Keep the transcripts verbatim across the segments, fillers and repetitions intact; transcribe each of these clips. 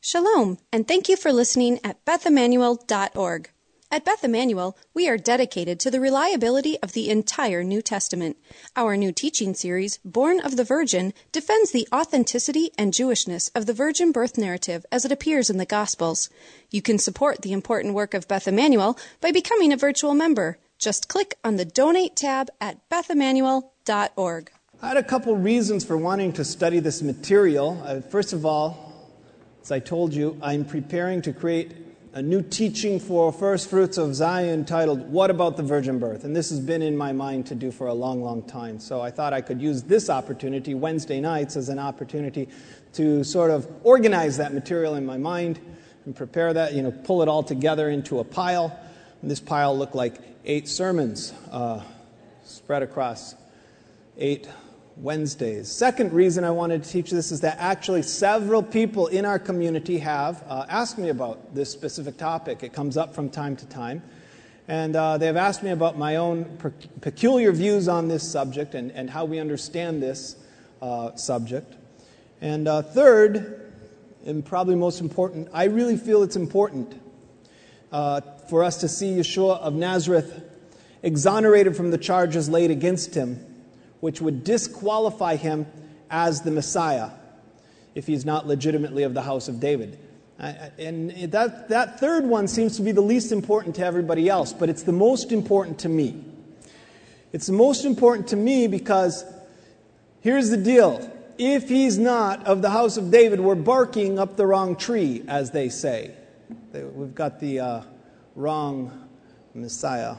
Shalom, and thank you for listening at beth emanuel dot org. At Beth Emanuel, we are dedicated to the reliability of the entire New Testament. Our new teaching series, Born of the Virgin, defends the authenticity and Jewishness of the virgin birth narrative as it appears in the Gospels. You can support the important work of Beth Emanuel by becoming a virtual member. Just click on the Donate tab at beth emanuel dot org. I had a couple reasons for wanting to study this material. Uh, first of all, as I told you, I'm preparing to create a new teaching for First Fruits of Zion titled, What About the Virgin Birth? And this has been in my mind to do for a long, long time. So I thought I could use this opportunity, Wednesday nights, as an opportunity to sort of organize that material in my mind and prepare that, you know, pull it all together into a pile. And this pile looked like eight sermons uh, spread across eight Wednesdays. Second reason I wanted to teach this is that actually several people in our community have uh, asked me about this specific topic. It comes up from time to time. And uh, they have asked me about my own per- peculiar views on this subject and, and how we understand this uh, subject. And uh, third, and probably most important, I really feel it's important uh, for us to see Yeshua of Nazareth exonerated from the charges laid against him, which would disqualify him as the Messiah if he's not legitimately of the house of David. Uh, and that, that third one seems to be the least important to everybody else, but it's the most important to me. It's the most important to me because here's the deal. If he's not of the house of David, we're barking up the wrong tree, as they say. We've got the uh, wrong Messiah.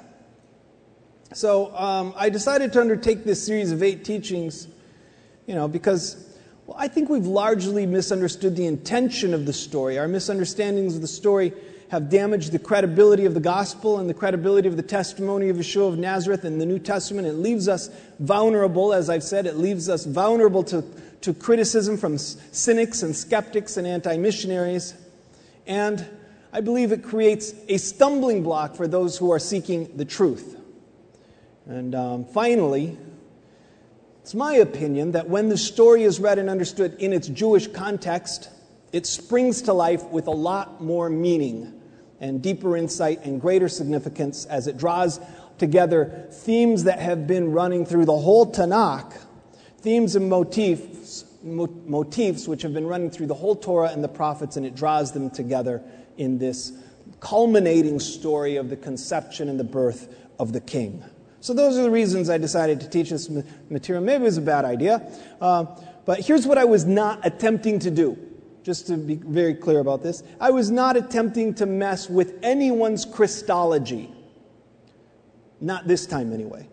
So um, I decided to undertake this series of eight teachings, you know, because well, I think we've largely misunderstood the intention of the story. Our misunderstandings of the story have damaged the credibility of the gospel and the credibility of the testimony of Yeshua of Nazareth in the New Testament. It leaves us vulnerable, as I've said, it leaves us vulnerable to, to criticism from cynics and skeptics and anti-missionaries. And I believe it creates a stumbling block for those who are seeking the truth. And um, finally, it's my opinion that when the story is read and understood in its Jewish context, it springs to life with a lot more meaning and deeper insight and greater significance as it draws together themes that have been running through the whole Tanakh, themes and motifs, mo- motifs which have been running through the whole Torah and the prophets, and it draws them together in this culminating story of the conception and the birth of the King. So those are the reasons I decided to teach this material. Maybe it was a bad idea, uh, but here's what I was not attempting to do, just to be very clear about this. I was not attempting to mess with anyone's Christology. Not this time, anyway.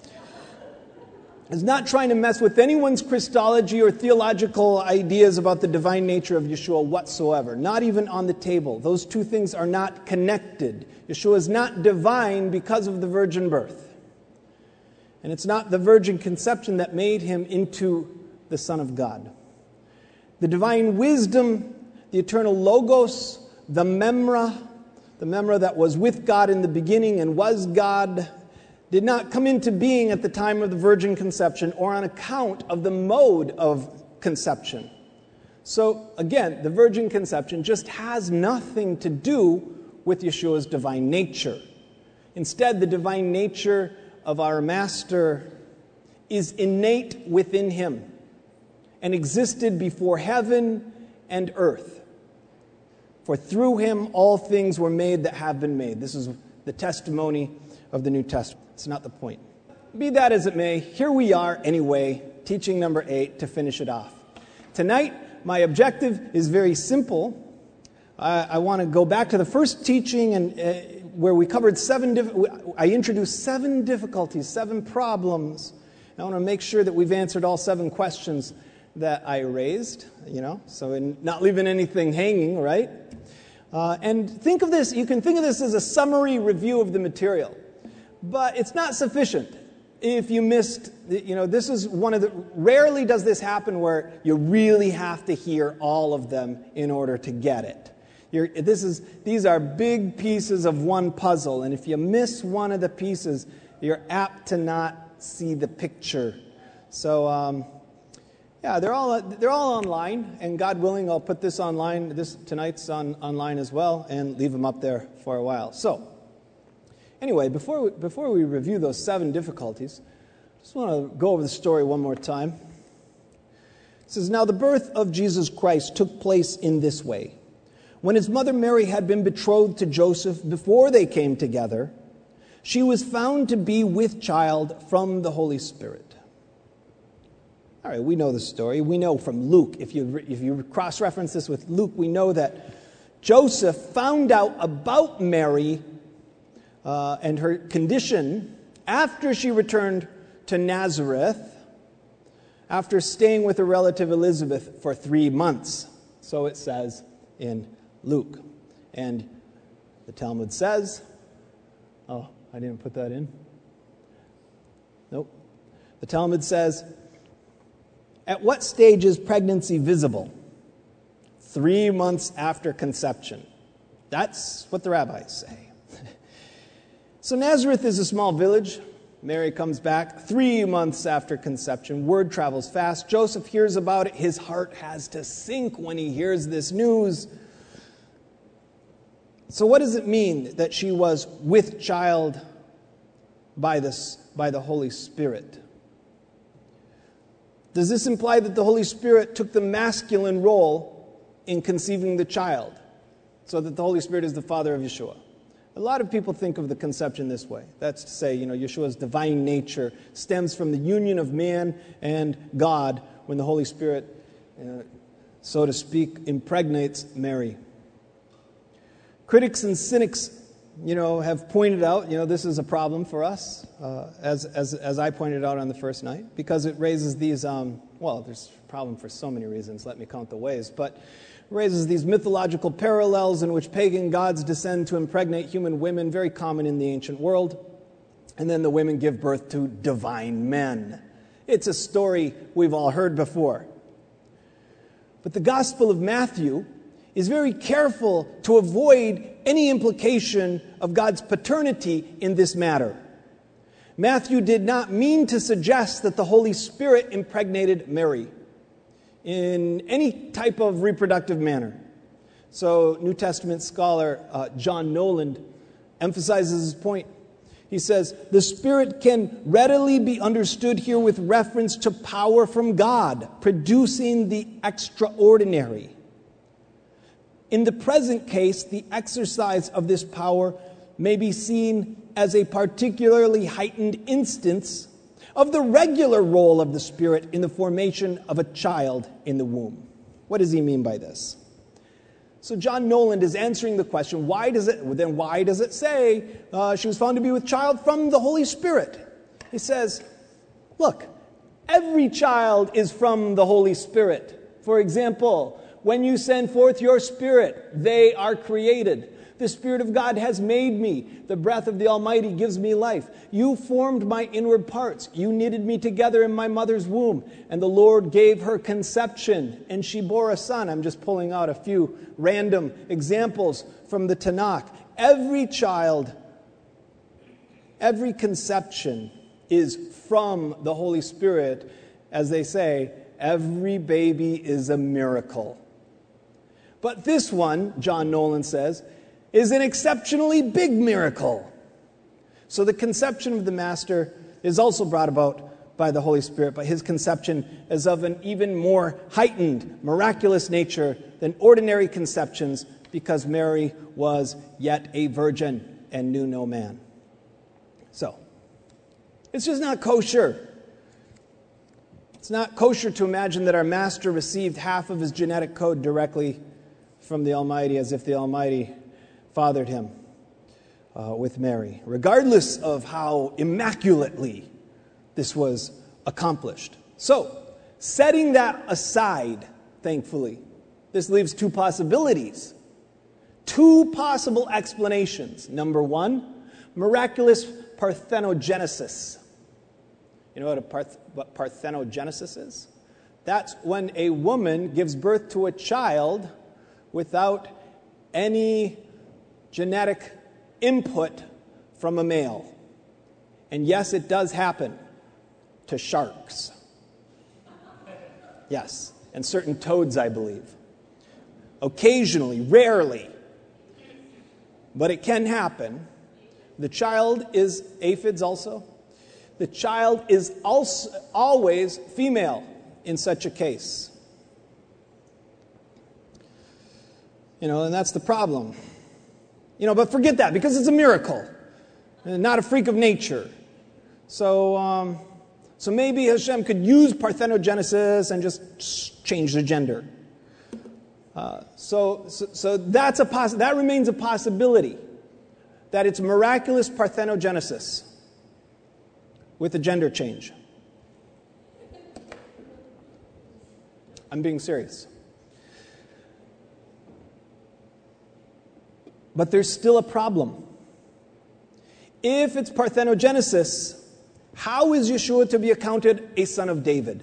I was not trying to mess with anyone's Christology or theological ideas about the divine nature of Yeshua whatsoever. Not even on the table. Those two things are not connected. Yeshua is not divine because of the virgin birth. And it's not the virgin conception that made him into the Son of God. The divine wisdom, the eternal Logos, the Memra, the Memra that was with God in the beginning and was God, did not come into being at the time of the virgin conception or on account of the mode of conception. So, again, the virgin conception just has nothing to do with Yeshua's divine nature. Instead, the divine nature of our Master is innate within him and existed before heaven and earth. For through him all things were made that have been made. This is the testimony of the New Testament. It's not the point. Be that as it may, here we are anyway, teaching number eight to finish it off. Tonight, my objective is very simple. I, I want to go back to the first teaching and uh, where we covered seven, diff- I introduced seven difficulties, seven problems. I want to make sure that we've answered all seven questions that I raised, you know, so in not leaving anything hanging, right? Uh, and think of this, you can think of this as a summary review of the material, but it's not sufficient. If you missed, you know, this is one of the, rarely does this happen where you really have to hear all of them in order to get it. You're, this is, these are big pieces of one puzzle, and if you miss one of the pieces, you're apt to not see the picture. So, um, Yeah, they're all they're all online, and God willing, I'll put this online. This tonight's on online as well, and leave them up there for a while. So, anyway, before we, before we review those seven difficulties, I just want to go over the story one more time. It says, "Now the birth of Jesus Christ took place in this way. When his mother Mary had been betrothed to Joseph before they came together, she was found to be with child from the Holy Spirit." All right, we know the story. We know from Luke, if you if you cross-reference this with Luke, we know that Joseph found out about Mary uh, and her condition after she returned to Nazareth, after staying with her relative Elizabeth for three months. So it says in Luke. And the Talmud says, oh, I didn't put that in. Nope. The Talmud says, at what stage is pregnancy visible? Three months after conception. That's what the rabbis say. So Nazareth is a small village. Mary comes back three months after conception. Word travels fast. Joseph hears about it. His heart has to sink when he hears this news. So what does it mean that she was with child by, this, by the Holy Spirit? Does this imply that the Holy Spirit took the masculine role in conceiving the child, so that the Holy Spirit is the father of Yeshua? A lot of people think of the conception this way. That's to say, you know, Yeshua's divine nature stems from the union of man and God when the Holy Spirit, uh, so to speak, impregnates Mary. Critics and cynics, you know, have pointed out, you know, this is a problem for us, uh, as, as as I pointed out on the first night, because it raises these, um, well, there's a problem for so many reasons, let me count the ways, but it raises these mythological parallels in which pagan gods descend to impregnate human women, very common in the ancient world, and then the women give birth to divine men. It's a story we've all heard before. But the Gospel of Matthew is very careful to avoid any implication of God's paternity in this matter. Matthew did not mean to suggest that the Holy Spirit impregnated Mary in any type of reproductive manner. So New Testament scholar uh, John Noland emphasizes his point. He says, the Spirit can readily be understood here with reference to power from God, producing the extraordinary. In the present case, the exercise of this power may be seen as a particularly heightened instance of the regular role of the Spirit in the formation of a child in the womb. What does he mean by this? So John Noland is answering the question, why does it, then why does it say uh, she was found to be with child from the Holy Spirit? He says, look, every child is from the Holy Spirit. For example, when you send forth your Spirit, they are created. The Spirit of God has made me. The breath of the Almighty gives me life. You formed my inward parts. You knitted me together in my mother's womb. And the Lord gave her conception, and she bore a son. I'm just pulling out a few random examples from the Tanakh. Every child, every conception is from the Holy Spirit. As they say, every baby is a miracle. But this one, John Noland says, is an exceptionally big miracle. So the conception of the Master is also brought about by the Holy Spirit, but his conception is of an even more heightened, miraculous nature than ordinary conceptions, because Mary was yet a virgin and knew no man. So, it's just not kosher. It's not kosher to imagine that our Master received half of his genetic code directly from the Almighty, as if the Almighty fathered him uh, with Mary, regardless of how immaculately this was accomplished. So, setting that aside, thankfully, this leaves two possibilities. Two possible explanations. Number one, miraculous parthenogenesis. You know what, a parth- what parthenogenesis is? That's when a woman gives birth to a child without any genetic input from a male. And yes, it does happen to sharks. Yes, and certain toads, I believe. Occasionally, rarely, but it can happen. The child is aphids also. The child is also always female in such a case. You know, and that's the problem. You know, but forget that, because it's a miracle, and not a freak of nature. So, um, so maybe Hashem could use parthenogenesis and just change the gender. Uh, so, so, so that's a poss- that remains a possibility, that it's miraculous parthenogenesis with a gender change. I'm being serious. But there's still a problem. If it's parthenogenesis, how is Yeshua to be accounted a son of David?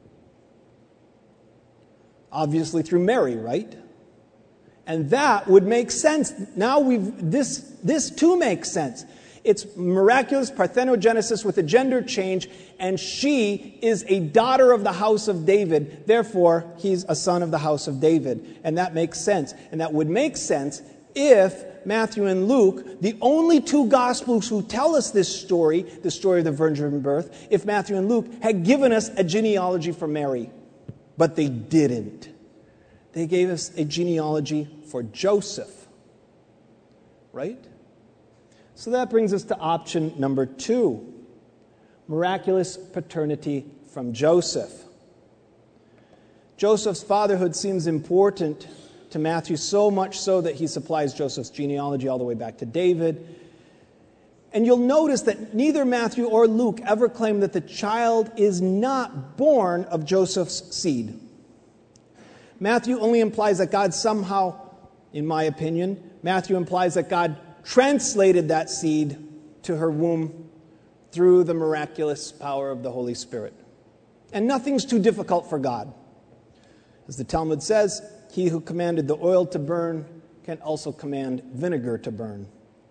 Obviously through Mary, right? And that would make sense. Now we've this this too makes sense. It's miraculous parthenogenesis with a gender change, and she is a daughter of the house of David. Therefore, he's a son of the house of David. And that makes sense. And that would make sense if Matthew and Luke, the only two Gospels who tell us this story, the story of the virgin birth, if Matthew and Luke had given us a genealogy for Mary. But they didn't. They gave us a genealogy for Joseph. Right? So that brings us to option number two. Miraculous paternity from Joseph. Joseph's fatherhood seems important to Matthew, so much so that he supplies Joseph's genealogy all the way back to David. And you'll notice that neither Matthew or Luke ever claim that the child is not born of Joseph's seed. Matthew only implies that God somehow, in my opinion, Matthew implies that God translated that seed to her womb through the miraculous power of the Holy Spirit. And nothing's too difficult for God. As the Talmud says, he who commanded the oil to burn can also command vinegar to burn.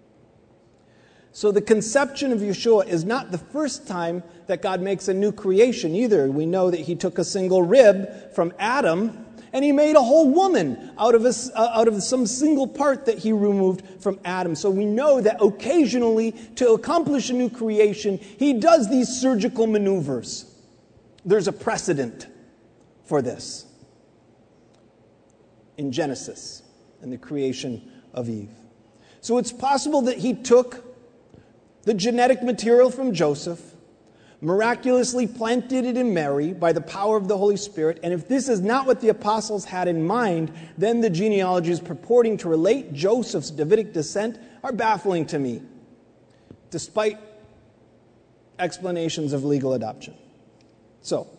So the conception of Yeshua is not the first time that God makes a new creation either. We know that he took a single rib from Adam and he made a whole woman out of, a, uh, out of some single part that he removed from Adam. So we know that occasionally, to accomplish a new creation, he does these surgical maneuvers. There's a precedent for this in Genesis and the creation of Eve. So it's possible that he took the genetic material from Joseph, miraculously planted it in Mary by the power of the Holy Spirit, and if this is not what the apostles had in mind, then the genealogies purporting to relate Joseph's Davidic descent are baffling to me, despite explanations of legal adoption. So,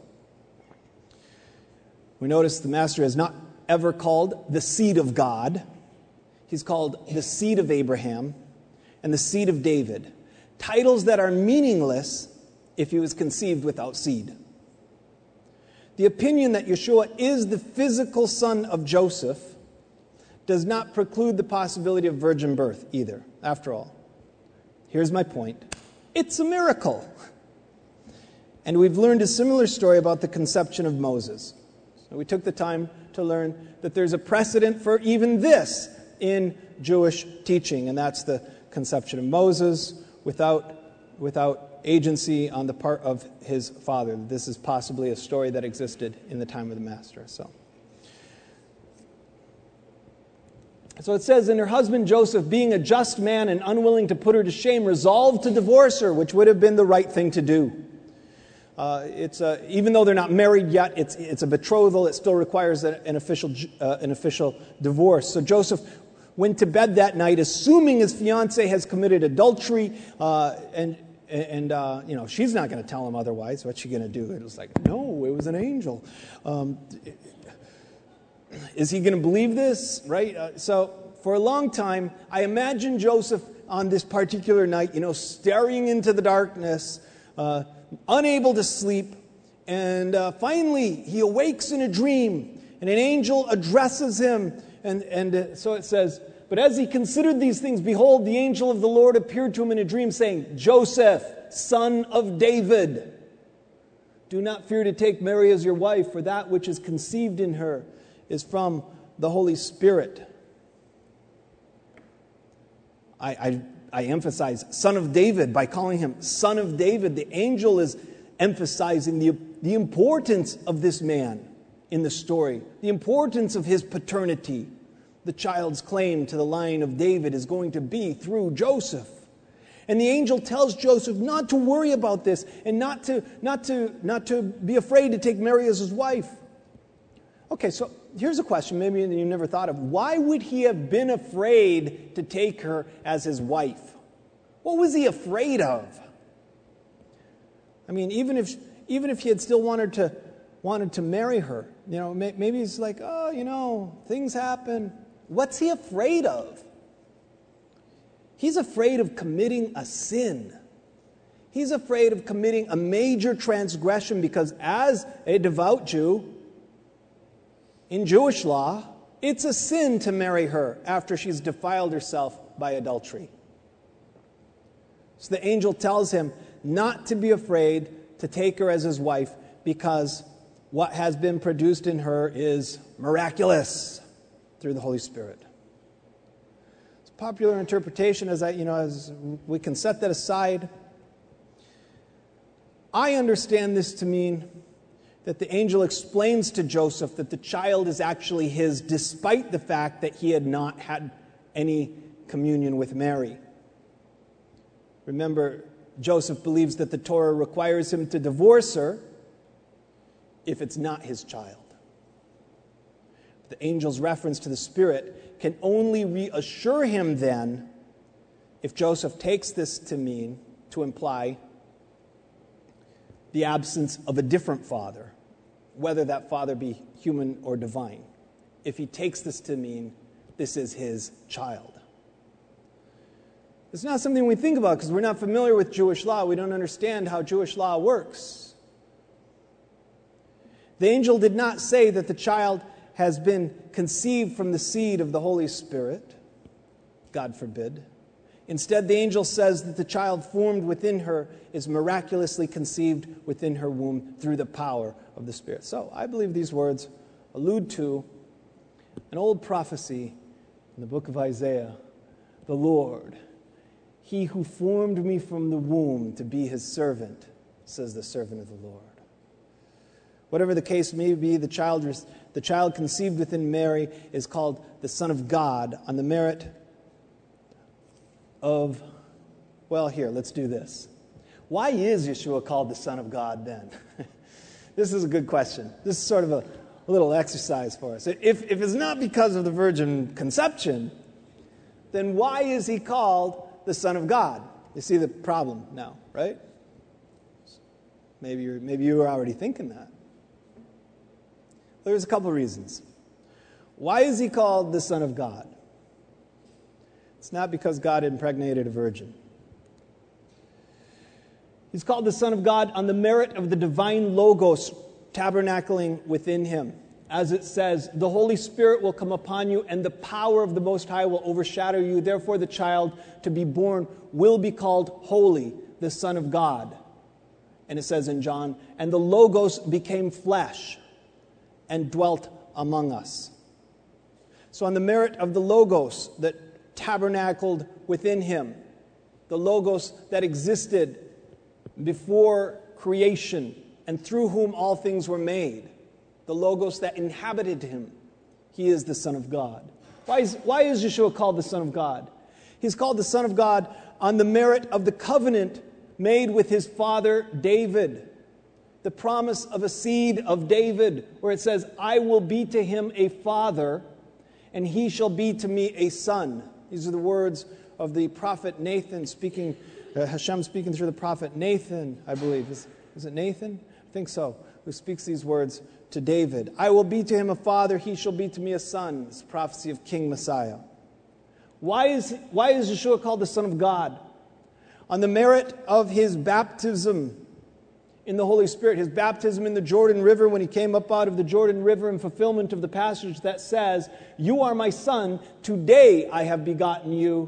we notice the Master has not ever called the seed of God. He's called the seed of Abraham and the seed of David, titles that are meaningless if he was conceived without seed. The opinion that Yeshua is the physical son of Joseph does not preclude the possibility of virgin birth either. After all, here's my point. It's a miracle. And we've learned a similar story about the conception of Moses. So we took the time to learn that there's a precedent for even this in Jewish teaching, and that's the conception of Moses without, without agency on the part of his father. This is possibly a story that existed in the time of the Master. So, so it says, and her husband Joseph, being a just man and unwilling to put her to shame, resolved to divorce her, which would have been the right thing to do. Uh, it's a, even though they're not married yet, it's, it's a betrothal. It still requires an, an, official, uh, an official divorce. So Joseph went to bed that night, assuming his fiancée has committed adultery, uh, and And, uh, you know, she's not going to tell him otherwise. What's she going to do? It was like, no, it was an angel. Um, is he going to believe this? Right? Uh, so for a long time, I imagine Joseph on this particular night, you know, staring into the darkness, uh, unable to sleep. And uh, finally, he awakes in a dream, and an angel addresses him. And, and uh, so it says, but as he considered these things, behold, the angel of the Lord appeared to him in a dream, saying, Joseph, son of David, Do not fear to take Mary as your wife, for that which is conceived in her is from the Holy Spirit. I, I, I emphasize Son of David by calling him Son of David. The angel is emphasizing the, the importance of this man in the story, the importance of his paternity. The child's claim to the line of David is going to be through Joseph. And the angel tells Joseph not to worry about this and not to, not to, not to be afraid to take Mary as his wife. Okay, so here's a question maybe you never thought of. Why would he have been afraid to take her as his wife? What was he afraid of? I mean, even if even if he had still wanted to wanted to marry her, you know, maybe he's like, oh, you know, things happen. What's he afraid of? He's afraid of committing a sin. He's afraid of committing a major transgression because as a devout Jew, in Jewish law, it's a sin to marry her after she's defiled herself by adultery. So the angel tells him not to be afraid to take her as his wife because what has been produced in her is miraculous through the Holy Spirit. It's a popular interpretation, as I, you know, as we can set that aside. I understand this to mean that the angel explains to Joseph that the child is actually his, despite the fact that he had not had any communion with Mary. Remember, Joseph believes that the Torah requires him to divorce her if it's not his child. The angel's reference to the Spirit can only reassure him then if Joseph takes this to mean, to imply, the absence of a different father, whether that father be human or divine. If he takes this to mean this is his child. It's not something we think about because we're not familiar with Jewish law. We don't understand how Jewish law works. The angel did not say that the child has been conceived from the seed of the Holy Spirit. God forbid. Instead, the angel says that the child formed within her is miraculously conceived within her womb through the power of the Spirit. So, I believe these words allude to an old prophecy in the book of Isaiah. The Lord, He who formed me from the womb to be His servant, says the servant of the Lord. Whatever the case may be, the child, the child conceived within Mary is called the Son of God on the merit of, well, here, let's do this. Why is Yeshua called the Son of God then? This is a good question. This is sort of a, a little exercise for us. If, if it's not because of the virgin conception, then why is He called the Son of God? You see the problem now, right? Maybe you're, maybe you were already thinking that. There's a couple of reasons. Why is He called the Son of God? It's not because God impregnated a virgin. He's called the Son of God on the merit of the divine Logos tabernacling within Him. As it says, the Holy Spirit will come upon you and the power of the Most High will overshadow you. Therefore, the child to be born will be called holy, the Son of God. And it says in John, and the Logos became flesh and dwelt among us. So on the merit of the Logos that tabernacled within Him, the Logos that existed before creation and through whom all things were made, the Logos that inhabited Him, He is the Son of God. Why is, why is Yeshua called the Son of God? He's called the Son of God on the merit of the covenant made with His father David. The promise of a seed of David, where it says, I will be to him a father, and he shall be to me a son. These are the words of the prophet Nathan speaking, uh, Hashem speaking through the prophet Nathan, I believe. Is, is it Nathan? I think so. Who speaks these words to David. I will be to him a father, he shall be to me a son. This prophecy of King Messiah. Why is, why is Yeshua called the Son of God? On the merit of His baptism in the Holy Spirit, His baptism in the Jordan River when He came up out of the Jordan River in fulfillment of the passage that says, you are my Son, today I have begotten you.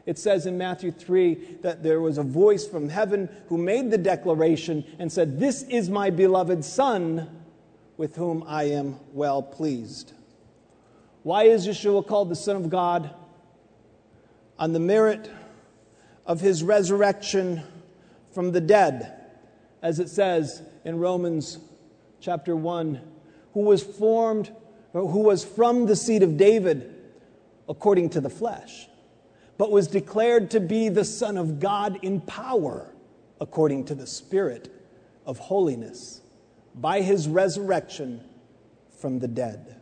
It says in Matthew three that there was a voice from heaven who made the declaration and said, "This is my beloved Son, with whom I am well pleased." Why is Yeshua called the Son of God? On the merit of his resurrection from the dead, as it says in Romans chapter one, who was formed, or who was from the seed of David according to the flesh, but was declared to be the Son of God in power according to the Spirit of holiness by his resurrection from the dead.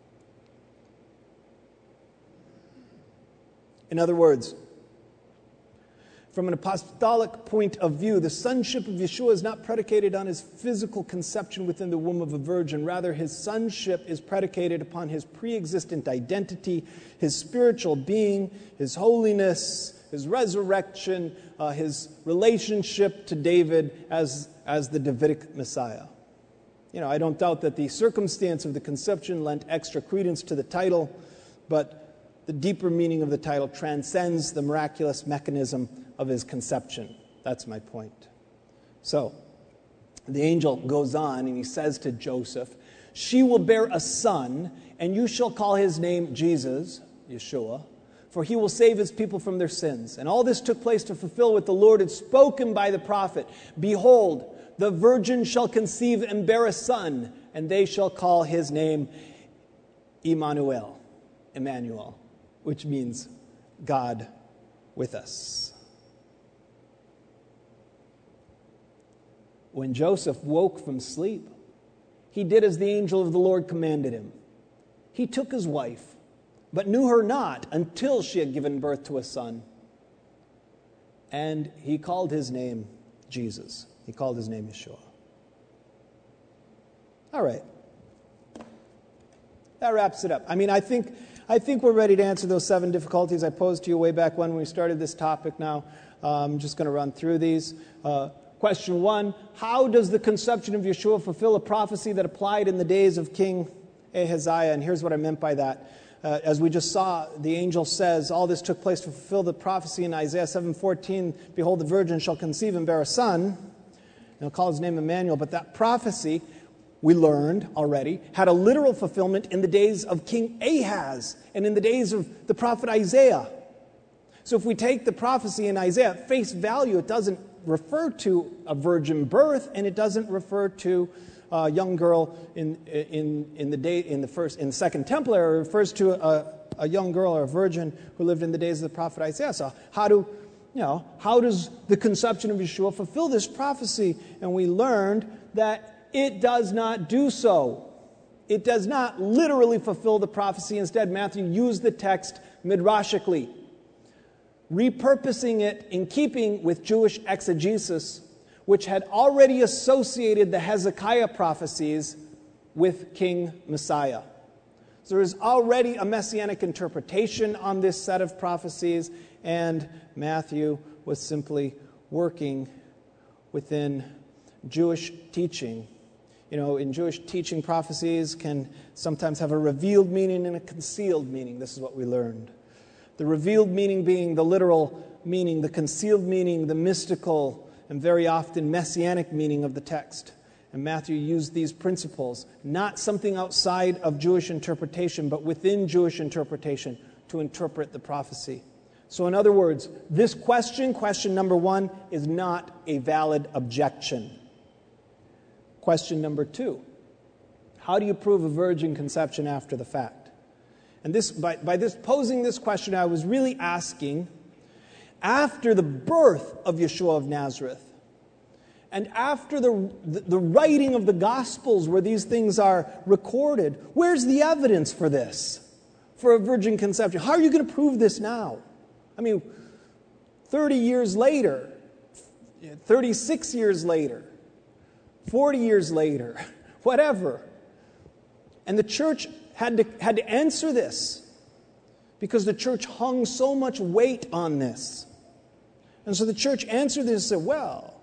In other words, from an apostolic point of view, the sonship of Yeshua is not predicated on his physical conception within the womb of a virgin. Rather, his sonship is predicated upon his pre-existent identity, his spiritual being, his holiness, his resurrection, uh, his relationship to David as, as the Davidic Messiah. You know, I don't doubt that the circumstance of the conception lent extra credence to the title, but the deeper meaning of the title transcends the miraculous mechanism of his conception. That's my point. So, the angel goes on and he says to Joseph, "She will bear a son, and you shall call his name Jesus," Yeshua, "for he will save his people from their sins." And all this took place to fulfill what the Lord had spoken by the prophet. "Behold, the virgin shall conceive and bear a son, and they shall call his name Emmanuel," Emmanuel, which means God with us. When Joseph woke from sleep, he did as the angel of the Lord commanded him. He took his wife, but knew her not until she had given birth to a son. And he called his name Jesus. He called his name Yeshua. All right. That wraps it up. I mean, I think I think we're ready to answer those seven difficulties I posed to you way back when we started this topic now. Uh, I'm just going to run through these. Uh, question one, how does the conception of Yeshua fulfill a prophecy that applied in the days of King Ahaziah? And here's what I meant by that. Uh, as we just saw, the angel says, all this took place to fulfill the prophecy in Isaiah seven fourteen, "Behold, the virgin shall conceive and bear a son, and he'll call his name Emmanuel." But that prophecy, we learned already, had a literal fulfillment in the days of King Ahaz and in the days of the prophet Isaiah. So if we take the prophecy in Isaiah at face value, it doesn't refer to a virgin birth, and it doesn't refer to a young girl in in in the day in the first in the second temple era. It refers to a, a young girl or a virgin who lived in the days of the prophet Isaiah. So how do you know how does the conception of Yeshua fulfill this prophecy? And we learned that it does not do so. It does not literally fulfill the prophecy. Instead, Matthew used the text midrashically, repurposing it in keeping with Jewish exegesis, which had already associated the Hezekiah prophecies with King Messiah. So there is already a messianic interpretation on this set of prophecies, and Matthew was simply working within Jewish teaching. You know, in Jewish teaching, prophecies can sometimes have a revealed meaning and a concealed meaning. This is what we learned. The revealed meaning being the literal meaning, the concealed meaning, the mystical and very often messianic meaning of the text. And Matthew used these principles, not something outside of Jewish interpretation, but within Jewish interpretation to interpret the prophecy. So in other words, this question, question number one, is not a valid objection. Question number two, how do you prove a virgin conception after the fact? And this, by, by this posing this question, I was really asking, after the birth of Yeshua of Nazareth, and after the, the, the writing of the Gospels where these things are recorded, where's the evidence for this, for a virgin conception? How are you going to prove this now? I mean, thirty years later, thirty-six years later, forty years later, whatever. And the church had to, had to answer this because the church hung so much weight on this. And so the church answered this and said, well,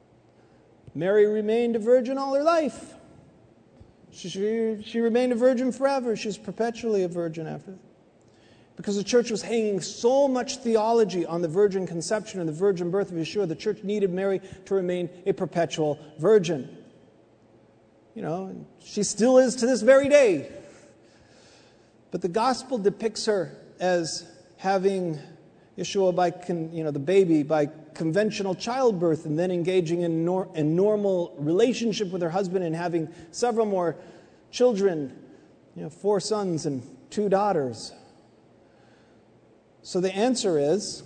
Mary remained a virgin all her life. She, she, she remained a virgin forever. She's perpetually a virgin after that. Because the church was hanging so much theology on the virgin conception and the virgin birth of Yeshua, the church needed Mary to remain a perpetual virgin. You know, and she still is to this very day. But the gospel depicts her as having Yeshua by, con, you know, the baby by conventional childbirth and then engaging in nor, a normal relationship with her husband and having several more children, you know, four sons and two daughters. So the answer is,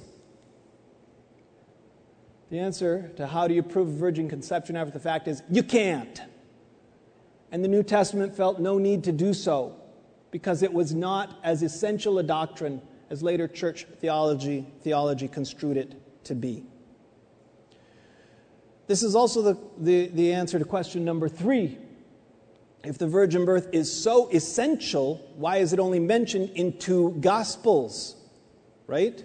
the answer to how do you prove virgin conception after the fact is, you can't. And the New Testament felt no need to do so because it was not as essential a doctrine as later church theology, theology construed it to be. This is also the, the, the answer to question number three. If the virgin birth is so essential, why is it only mentioned in two Gospels? Right?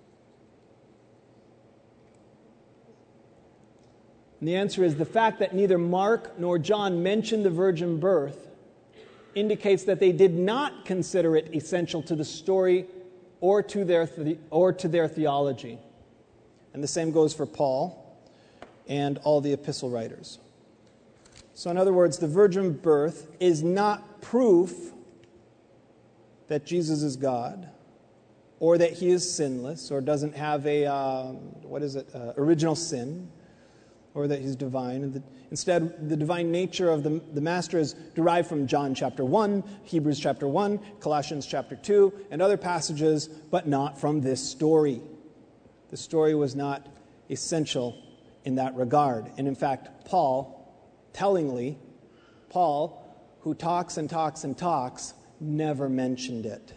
And the answer is the fact that neither Mark nor John mention the virgin birth indicates that they did not consider it essential to the story or to their the, or to their theology. And the same goes for Paul and all the epistle writers. So in other words, the virgin birth is not proof that Jesus is God, or that he is sinless, or doesn't have a, um, what is it, uh, original sin, or that he's divine. Instead, the divine nature of the, the Master is derived from John chapter one, Hebrews chapter one, Colossians chapter two, and other passages, but not from this story. The story was not essential in that regard. And in fact, Paul, tellingly, Paul, who talks and talks and talks, never mentioned it.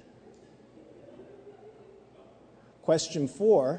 Question four,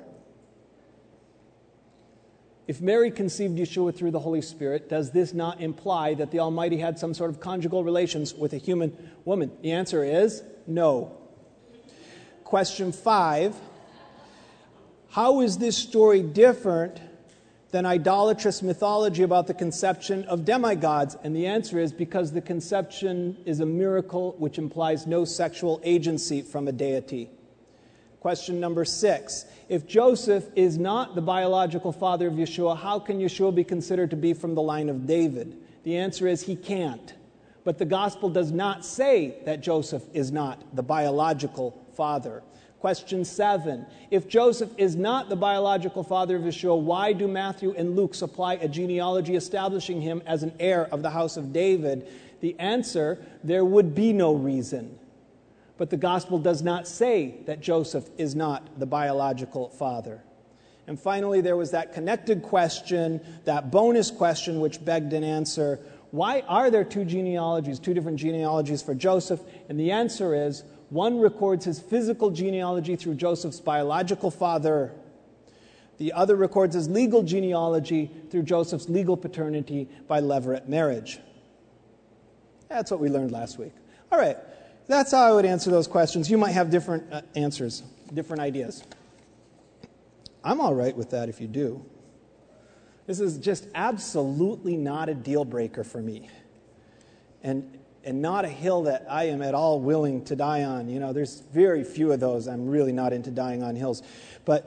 if Mary conceived Yeshua through the Holy Spirit, does this not imply that the Almighty had some sort of conjugal relations with a human woman? The answer is no. Question five, how is this story different than idolatrous mythology about the conception of demigods? And the answer is because the conception is a miracle which implies no sexual agency from a deity. Question number six. If Joseph is not the biological father of Yeshua, how can Yeshua be considered to be from the line of David? The answer is he can't. But the gospel does not say that Joseph is not the biological father. Question seven. If Joseph is not the biological father of Yeshua, why do Matthew and Luke supply a genealogy establishing him as an heir of the house of David? The answer, there would be no reason. But the gospel does not say that Joseph is not the biological father. And finally, there was that connected question, that bonus question, which begged an answer. Why are there two genealogies, two different genealogies for Joseph? And the answer is, one records his physical genealogy through Joseph's biological father. The other records his legal genealogy through Joseph's legal paternity by levirate marriage. That's what we learned last week. All right. That's how I would answer those questions. You might have different uh, answers, different ideas. I'm all right with that if you do. This is just absolutely not a deal breaker for me. And and not a hill that I am at all willing to die on. You know, there's very few of those. I'm really not into dying on hills. But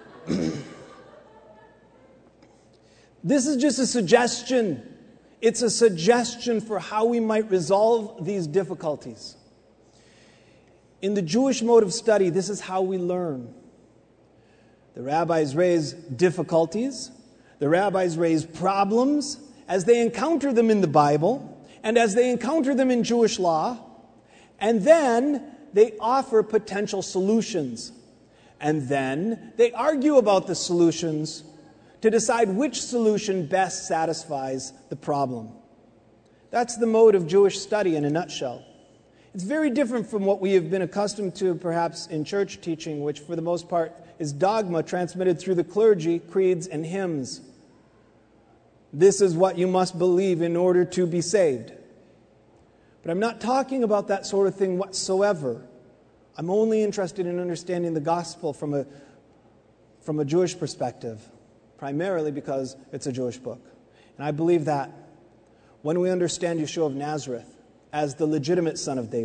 this is just a suggestion. It's a suggestion for how we might resolve these difficulties. In the Jewish mode of study, this is how we learn. The rabbis raise difficulties. The rabbis raise problems as they encounter them in the Bible and as they encounter them in Jewish law. And then they offer potential solutions. And then they argue about the solutions to decide which solution best satisfies the problem. That's the mode of Jewish study in a nutshell. It's very different from what we have been accustomed to perhaps in church teaching, which for the most part is dogma transmitted through the clergy, creeds, and hymns. This is what you must believe in order to be saved. But I'm not talking about that sort of thing whatsoever. I'm only interested in understanding the gospel from a, from a Jewish perspective, primarily because it's a Jewish book. And I believe that when we understand Yeshua of Nazareth as the legitimate son of David,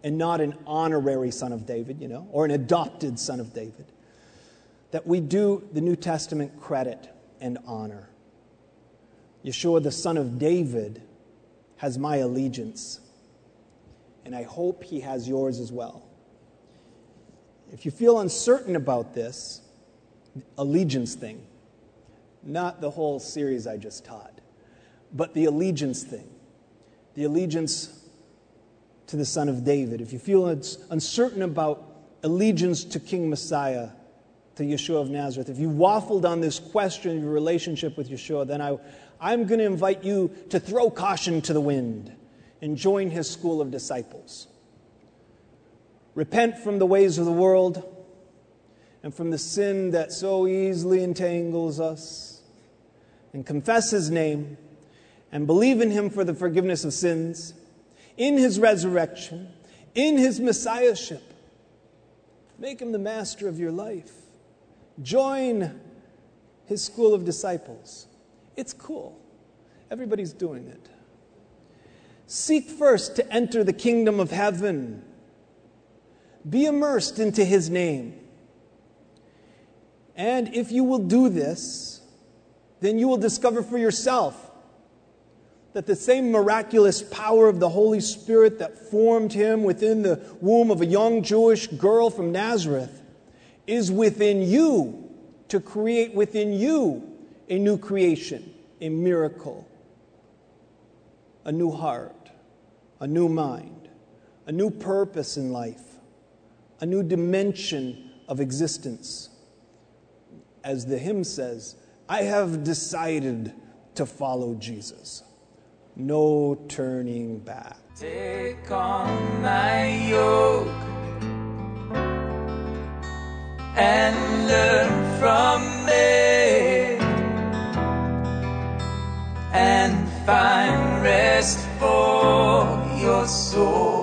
and not an honorary son of David, you know, or an adopted son of David. That we do the New Testament credit and honor. Yeshua, the son of David, has my allegiance. And I hope he has yours as well. If you feel uncertain about this allegiance thing, not the whole series I just taught, but the allegiance thing, the allegiance to the son of David. If you feel uncertain about allegiance to King Messiah, to Yeshua of Nazareth, if you waffled on this question of your relationship with Yeshua, then I, I'm going to invite you to throw caution to the wind and join his school of disciples. Repent from the ways of the world and from the sin that so easily entangles us, and confess his name and believe in him for the forgiveness of sins, in his resurrection, in his messiahship. Make him the master of your life. Join his school of disciples. It's cool. Everybody's doing it. Seek first to enter the kingdom of heaven. Be immersed into his name. And if you will do this, then you will discover for yourself that the same miraculous power of the Holy Spirit that formed him within the womb of a young Jewish girl from Nazareth is within you to create within you a new creation, a miracle, a new heart, a new mind, a new purpose in life, a new dimension of existence. As the hymn says, I have decided to follow Jesus. No turning back. Take on my yoke and learn from me, and find rest for your soul.